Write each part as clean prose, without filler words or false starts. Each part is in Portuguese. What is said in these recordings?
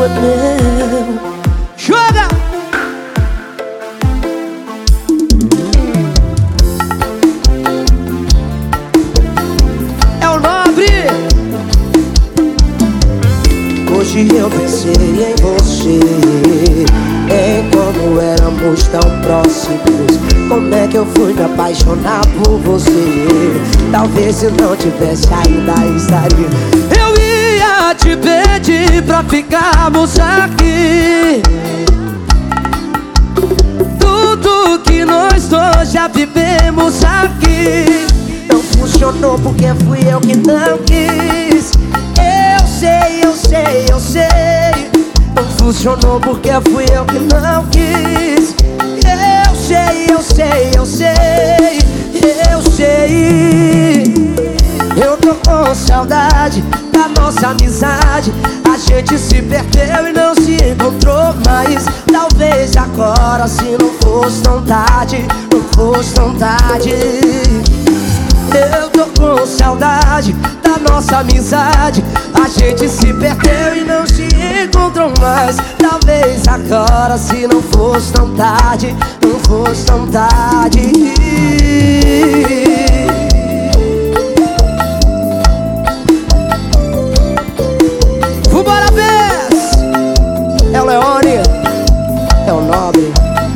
é meu. Joga! É o Nobre. Hoje eu pensei em você, em como éramos tão próximos. Como é que eu fui me apaixonar por você? Talvez se não tivesse ainda estaria. Eu ia te pedir pra ficarmos aqui. Tudo que nós dois já vivemos aqui. Não funcionou porque fui eu que não quis. Eu sei, eu sei, eu sei. Não funcionou porque fui eu que não quis. Eu sei, eu sei, eu sei, eu sei. Eu tô com saudade da nossa amizade. A gente se perdeu e não se encontrou mais. Talvez agora, se não fosse tão tarde, não fosse tão tarde. Eu tô com saudade da nossa amizade. A gente se perdeu e não se encontrou mais. Talvez agora, se não fosse tão tarde, não fosse tão tarde. Vambora, Bess! É o Leone, é o Nobre.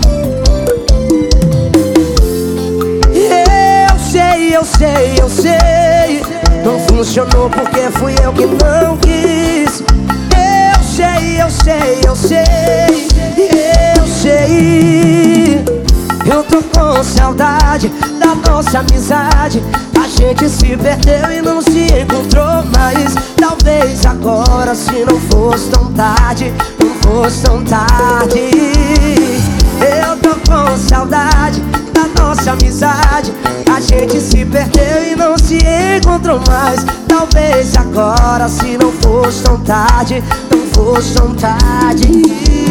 Eu sei, eu sei. Não funcionou porque fui eu que não quis. Eu sei, eu sei, eu sei, eu sei. Eu tô com saudade da nossa amizade. A gente se perdeu e não se encontrou mais. Talvez agora, se não fosse tão tarde, não fosse tão tarde. Eu tô com saudade da nossa amizade. A gente se perdeu e não se encontrou mais. Talvez agora, se não fosse tão tarde, não fosse tão tarde.